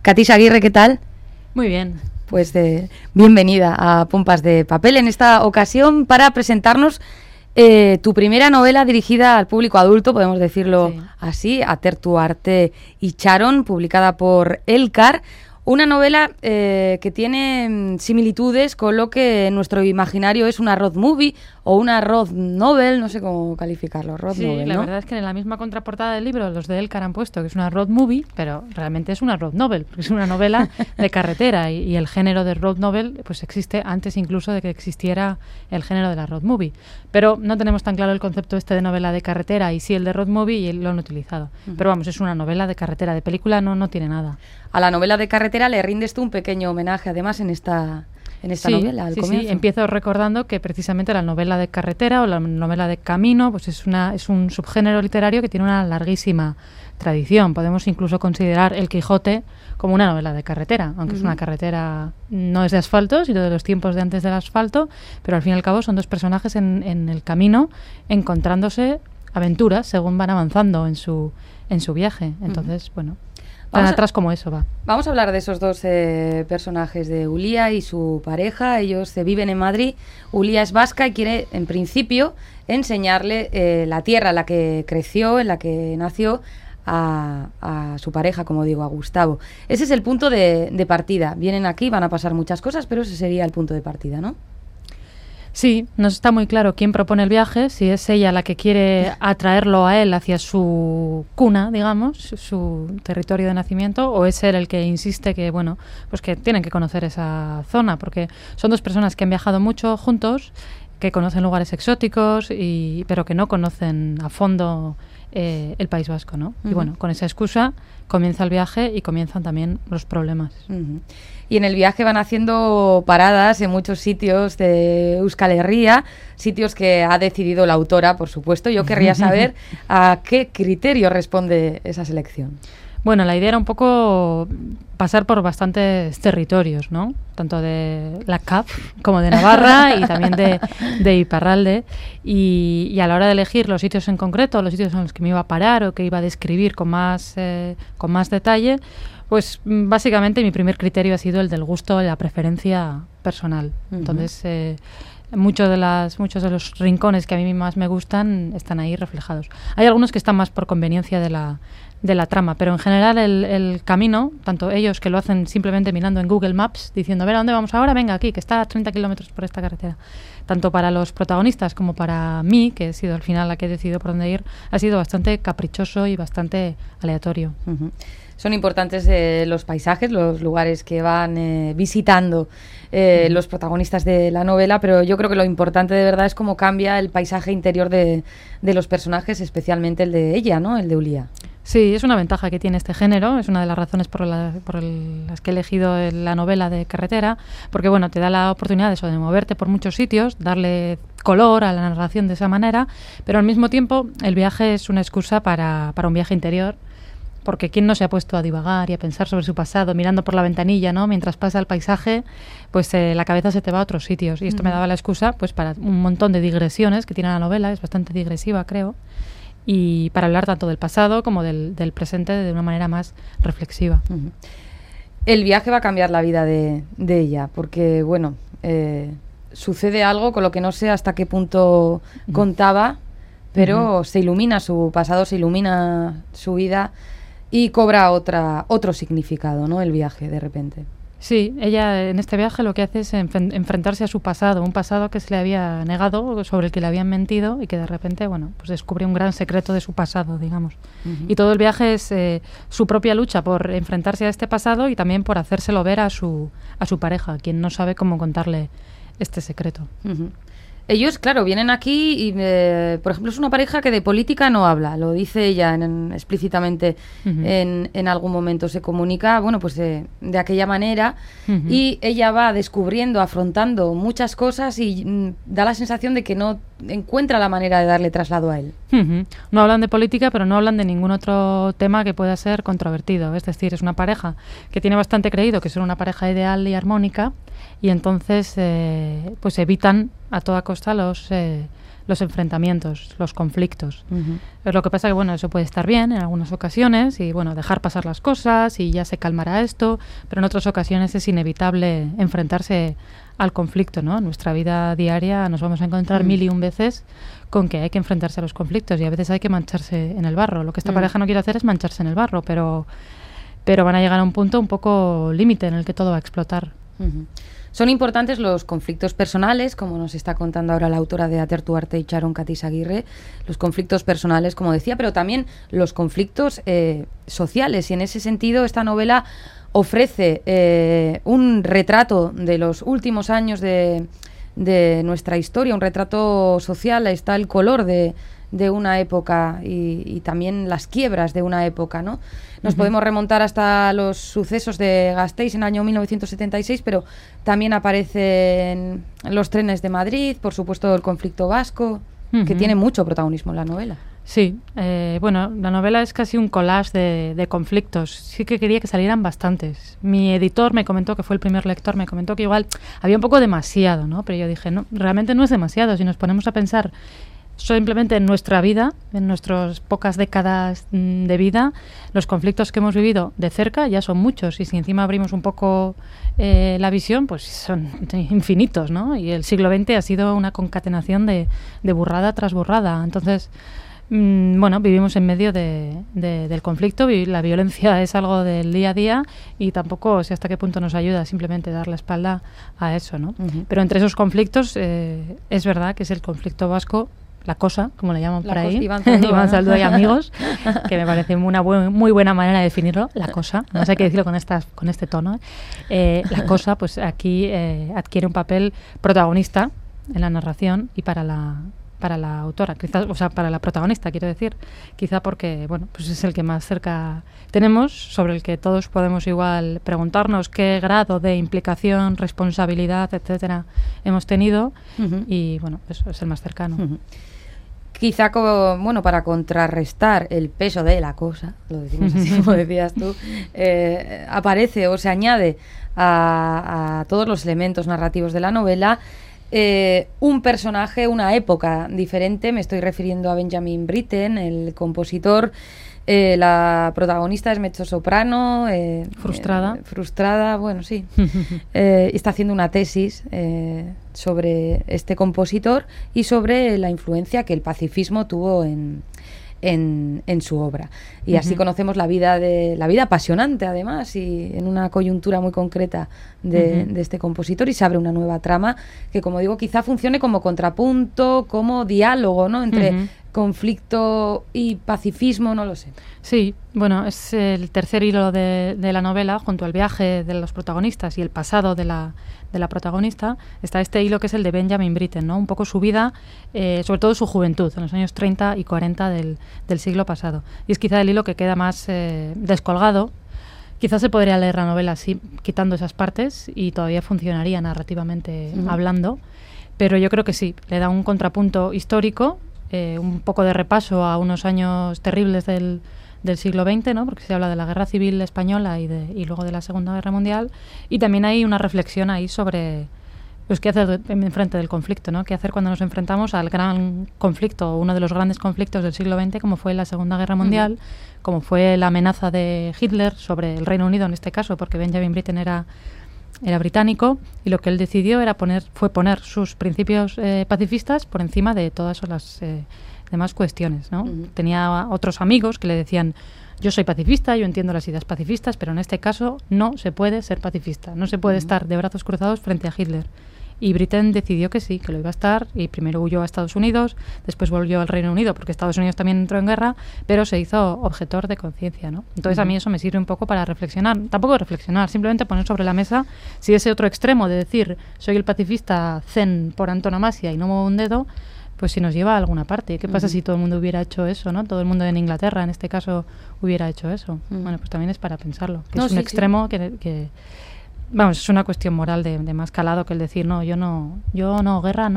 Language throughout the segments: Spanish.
Katisa Aguirre, ¿qué tal? Muy bien. Pues bienvenida a Pompas de Papel, en esta ocasión para presentarnos tu primera novela dirigida al público adulto, podemos decirlo así, Ater tu arte Itxaron, publicada por Elkar. Una novela que tiene similitudes con lo que en nuestro imaginario es una road movie o una road novel, no sé cómo calificarlo, road novel, la ¿no? verdad es que en la misma contraportada del libro los de Elkar han puesto que es una road movie, pero realmente es una road novel, porque es una novela de carretera y el género de road novel pues existe antes incluso de que existiera el género de la road movie. Pero no tenemos tan claro el concepto de novela de carretera y sí el de road movie y lo han utilizado. Pero vamos, es una novela de carretera, de película no tiene nada. A la novela de carretera le rindes tú un pequeño homenaje, además, en esta novela, al comienzo. Sí, empiezo recordando que precisamente la novela de carretera o la novela de camino pues es un subgénero literario que tiene una larguísima tradición. Podemos incluso considerar El Quijote como una novela de carretera, aunque es una carretera, no es de asfalto, sino de los tiempos de antes del asfalto, pero al fin y al cabo son dos personajes en el camino encontrándose aventuras según van avanzando en su viaje. Entonces, bueno, tan atrás como eso va. Vamos a hablar de esos dos personajes, de Ulia y su pareja. Ellos viven en Madrid. Ulia es vasca y quiere, en principio, enseñarle la tierra en la que creció, en la que nació, a su pareja, como digo, a Gustavo. Ese es el punto de partida. Vienen aquí, van a pasar muchas cosas, pero ese sería el punto de partida, ¿no? Sí, no está muy claro quién propone el viaje, si es ella la que quiere atraerlo a él hacia su cuna, digamos, su territorio de nacimiento, o es él el que insiste que, bueno, pues que tienen que conocer esa zona, porque son dos personas que han viajado mucho juntos, que conocen lugares exóticos, pero que no conocen a fondo el País Vasco, ¿no? Y bueno, con esa excusa comienza el viaje y comienzan también los problemas. Y en el viaje van haciendo paradas en muchos sitios de Euskal Herria, sitios que ha decidido la autora, por supuesto. Yo querría saber a qué criterio responde esa selección. Bueno, la idea era un poco pasar por bastantes territorios, ¿no? Tanto de la CAP como de Navarra y también de Iparralde. Y a la hora de elegir los sitios en concreto, los sitios en los que me iba a parar o que iba a describir con más detalle, pues básicamente mi primer criterio ha sido el del gusto y la preferencia personal. Entonces, muchos de los rincones que a mí más me gustan están ahí reflejados. Hay algunos que están más por conveniencia de la trama, pero en general el camino, tanto ellos que lo hacen simplemente mirando en Google Maps, diciendo, a ver, ¿a dónde vamos ahora? Venga, aquí, que está a 30 kilómetros por esta carretera. Tanto para los protagonistas como para mí, que he sido al final la que he decidido por dónde ir, ha sido bastante caprichoso y bastante aleatorio. Son importantes los paisajes, los lugares que van visitando los protagonistas de la novela, pero yo creo que lo importante de verdad es cómo cambia el paisaje interior de los personajes, especialmente el de ella, ¿no? El de Ulia. Sí, es una ventaja que tiene este género, es una de las razones por las que he elegido la novela de carretera, porque bueno, te da la oportunidad de moverte por muchos sitios, darle color a la narración de esa manera, pero al mismo tiempo el viaje es una excusa para un viaje interior, porque ¿quién no se ha puesto a divagar y a pensar sobre su pasado, mirando por la ventanilla, ¿no? Mientras pasa el paisaje, pues la cabeza se te va a otros sitios, y esto me daba la excusa pues para un montón de digresiones que tiene la novela, es bastante digresiva, creo, y para hablar tanto del pasado como del presente de una manera más reflexiva. El viaje va a cambiar la vida de ella, porque, bueno, sucede algo con lo que no sé hasta qué punto contaba, pero se ilumina su pasado, se ilumina su vida y cobra otro significado, ¿no? El viaje, de repente. Sí, ella en este viaje lo que hace es enfrentarse a su pasado, un pasado que se le había negado, sobre el que le habían mentido y que de repente, bueno, pues descubre un gran secreto de su pasado, digamos. Y todo el viaje es su propia lucha por enfrentarse a este pasado y también por hacérselo ver a su pareja, quien no sabe cómo contarle este secreto. Ellos, claro, vienen aquí y, por ejemplo, es una pareja que de política no habla, lo dice ella explícitamente en algún momento, se comunica, bueno, pues de aquella manera y ella va descubriendo, afrontando muchas cosas y da la sensación de que no encuentra la manera de darle traslado a él. No hablan de política, pero no hablan de ningún otro tema que pueda ser controvertido, es decir, es una pareja que tiene bastante creído que es una pareja ideal y armónica y entonces pues evitan a toda costa los enfrentamientos, los conflictos. Lo que pasa que, bueno, eso puede estar bien en algunas ocasiones y, bueno, dejar pasar las cosas y ya se calmará esto, pero en otras ocasiones es inevitable enfrentarse al conflicto, ¿no? En nuestra vida diaria nos vamos a encontrar 1001 veces con que hay que enfrentarse a los conflictos y a veces hay que mancharse en el barro. Lo que esta pareja no quiere hacer es mancharse en el barro, pero van a llegar a un punto un poco límite en el que todo va a explotar. Son importantes los conflictos personales, como nos está contando ahora la autora de Atertu Arte y Txaron Katisaguirre, los conflictos personales, como decía, pero también los conflictos sociales. Y en ese sentido, esta novela ofrece un retrato de los últimos años de nuestra historia, un retrato social. Está el color de una época y también las quiebras de una época, ¿no? Nos podemos remontar hasta los sucesos de Gasteiz en el año 1976, pero también aparecen los trenes de Madrid, por supuesto el conflicto vasco, que tiene mucho protagonismo en la novela. Sí, bueno, la novela es casi un collage de conflictos. Sí que quería que salieran bastantes. Mi editor me comentó, que fue el primer lector, me comentó que igual había un poco demasiado, ¿no? Pero yo dije, no, realmente no es demasiado. Si nos ponemos a pensar simplemente en nuestra vida, en nuestras pocas décadas de vida, los conflictos que hemos vivido de cerca ya son muchos, y si encima abrimos un poco la visión, pues son infinitos, ¿no? Y el siglo XX ha sido una concatenación de burrada tras burrada. Entonces, bueno, vivimos en medio del conflicto, y la violencia es algo del día a día, y tampoco sé hasta qué punto nos ayuda simplemente dar la espalda a eso, ¿no? Pero entre esos conflictos es verdad que es el conflicto vasco, la cosa, como le llaman por ahí, Iván Zaldúa y amigos, que me parece muy buena manera de definirlo, la cosa, no sé hay que decirlo con este tono. La cosa, pues aquí adquiere un papel protagonista en la narración y para la autora, quizás, o sea, para la protagonista, quiero decir, quizá porque, bueno, pues es el que más cerca tenemos, sobre el que todos podemos igual preguntarnos qué grado de implicación, responsabilidad, etcétera, hemos tenido, y, bueno, eso es el más cercano. Quizá, bueno, para contrarrestar el peso de la cosa, lo decimos así como decías tú, aparece o se añade a todos los elementos narrativos de la novela un personaje, una época diferente. Me estoy refiriendo a Benjamin Britten, el compositor. La protagonista es mezzosoprano, frustrada, bueno, sí. Está haciendo una tesis sobre este compositor y sobre la influencia que el pacifismo tuvo en su obra. Y así conocemos la vida apasionante, además, y en una coyuntura muy concreta de este compositor, y se abre una nueva trama que, como digo, quizá funcione como contrapunto, como diálogo, ¿no?, entre conflicto y pacifismo, no lo sé. Sí, bueno, es el tercer hilo de la novela, junto al viaje de los protagonistas y el pasado de la protagonista. Está este hilo que es el de Benjamin Britten, ¿no? Un poco su vida, sobre todo su juventud, en los años 30 y 40 del siglo pasado. Y es quizá el hilo que queda más descolgado. Quizás se podría leer la novela así, quitando esas partes, y todavía funcionaría narrativamente hablando, pero yo creo que sí, le da un contrapunto histórico, un poco de repaso a unos años terribles del siglo XX, ¿no? Porque se habla de la Guerra Civil Española y luego de la Segunda Guerra Mundial, y también hay una reflexión ahí sobre, pues, qué hacer en frente del conflicto, ¿no? Qué hacer cuando nos enfrentamos al gran conflicto, uno de los grandes conflictos del siglo XX, como fue la Segunda Guerra Mundial, como fue la amenaza de Hitler sobre el Reino Unido en este caso, porque Benjamin Britten era británico, y lo que él decidió fue poner sus principios pacifistas por encima de todas las demás cuestiones, ¿no? Tenía otros amigos que le decían: yo soy pacifista, yo entiendo las ideas pacifistas, pero en este caso no se puede ser pacifista, no se puede estar de brazos cruzados frente a Hitler. Y Britten decidió que sí, que lo iba a estar, y primero huyó a Estados Unidos, después volvió al Reino Unido, porque Estados Unidos también entró en guerra, pero se hizo objetor de conciencia, ¿no? Entonces a mí eso me sirve un poco para reflexionar, tampoco reflexionar, simplemente poner sobre la mesa si ese otro extremo de decir soy el pacifista zen por antonomasia y no muevo un dedo, pues si nos lleva a alguna parte. ¿Qué pasa si todo el mundo hubiera hecho eso, ¿no? Todo el mundo en Inglaterra, en este caso, hubiera hecho eso. Bueno, pues también es para pensarlo, que es un extremo que vamos, es una cuestión moral de más calado que el decir, no, yo no, guerra no,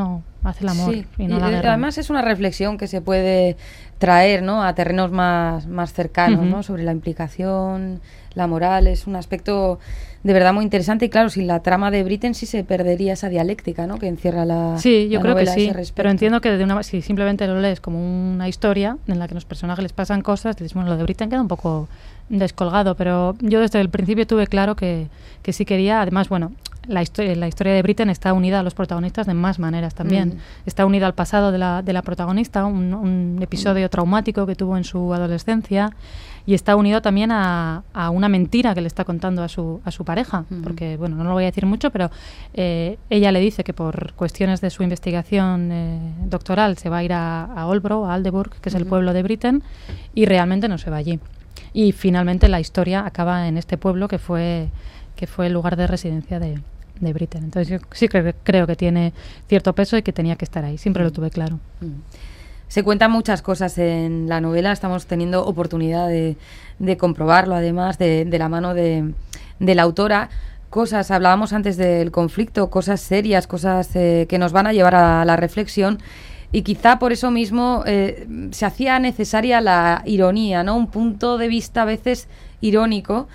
hace el amor y no la guerra. Además es una reflexión que se puede traer, ¿no?, a terrenos más cercanos, ¿no?, sobre la implicación, la moral. Es un aspecto de verdad muy interesante y claro, sin la trama de Britten sí se perdería esa dialéctica, ¿no?, que encierra la Sí, yo la creo que novela a sí, ese respecto. pero entiendo que si simplemente lo lees como una historia en la que los personajes les pasan cosas, dices, bueno, lo de Britten queda un poco descolgado, pero yo desde el principio tuve claro que sí quería. Además, bueno, la historia de Britten está unida a los protagonistas de más maneras también. Está unida al pasado de la protagonista, un episodio traumático que tuvo en su adolescencia, y está unido también a una mentira que le está contando a su pareja, porque, bueno, no lo voy a decir mucho, pero ella le dice que por cuestiones de su investigación doctoral se va a ir a Olbro, a Aldeburg, que es el pueblo de Britten, y realmente no se va allí. Y finalmente la historia acaba en este pueblo que fue el lugar de residencia de Britten. Entonces yo sí creo que tiene cierto peso y que tenía que estar ahí. Siempre lo tuve claro. Se cuentan muchas cosas en la novela. Estamos teniendo oportunidad de comprobarlo, además, de la mano de la autora. Cosas, hablábamos antes del conflicto, cosas serias, cosas que nos van a llevar a la reflexión. Y quizá por eso mismo se hacía necesaria la ironía, ¿no? Un punto de vista a veces irónico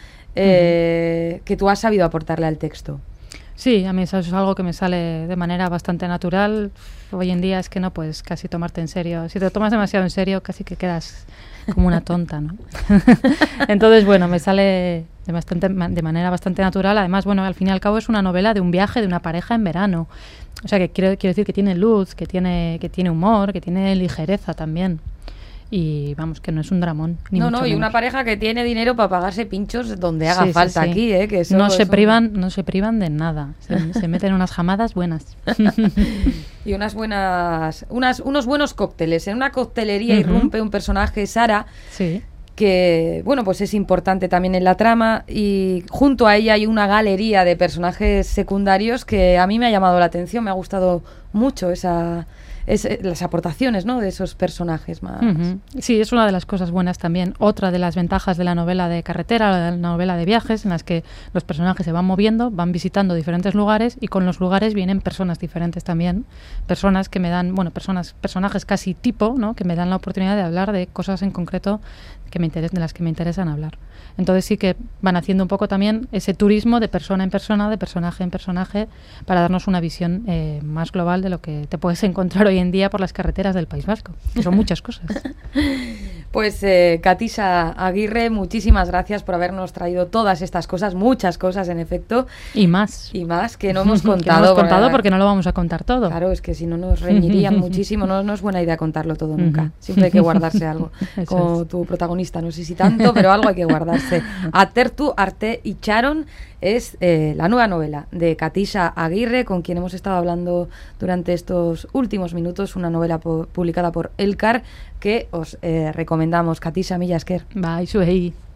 que tú has sabido aportarle al texto. Sí, a mí eso es algo que me sale de manera bastante natural. Hoy en día es que no puedes casi tomarte en serio. Si te lo tomas demasiado en serio, casi que quedas como una tonta, ¿no? Entonces, bueno, me sale de manera bastante natural. Además, bueno, al fin y al cabo es una novela de un viaje de una pareja en verano. O sea, que quiero decir que tiene luz, que tiene humor, que tiene ligereza también. Y vamos, que no es un dramón. Ni mucho y menos. una pareja que tiene dinero para pagarse pinchos donde haga falta aquí, que eso, no se privan de nada. Se meten unas jamadas buenas. Y unos buenos cócteles. En una coctelería irrumpe un personaje, Sara, que, bueno, pues es importante también en la trama, y junto a ella hay una galería de personajes secundarios que a mí me ha llamado la atención. Me ha gustado mucho las aportaciones, ¿no?, de esos personajes más. Sí, es una de las cosas buenas también. Otra de las ventajas de la novela de carretera, de la novela de viajes, en las que los personajes se van moviendo, van visitando diferentes lugares, y con los lugares vienen personas diferentes también. Personas que me dan, bueno, personajes casi tipo, ¿no?, que me dan la oportunidad de hablar de cosas en concreto de las que me interesan hablar. Entonces sí que van haciendo un poco también ese turismo de persona en persona, de personaje en personaje, para darnos una visión más global de lo que te puedes encontrar hoy en día por las carreteras del País Vasco, que son muchas cosas. Pues Katisa Aguirre, muchísimas gracias por habernos traído todas estas cosas, muchas cosas en efecto. Y más que no hemos contado. Que no hemos contado porque no lo vamos a contar todo. Claro, es que si no nos reñirían muchísimo. No es buena idea contarlo todo nunca. Siempre hay que guardarse algo. Como tu protagonista, no sé si tanto, pero algo hay que guardarse. Atertu Arte Itxaron es la nueva novela de Katisa Aguirre, con quien hemos estado hablando durante estos últimos minutos. Una novela publicada por Elkar que os recomendamos. Katisa, mila esker. Bai, zuei.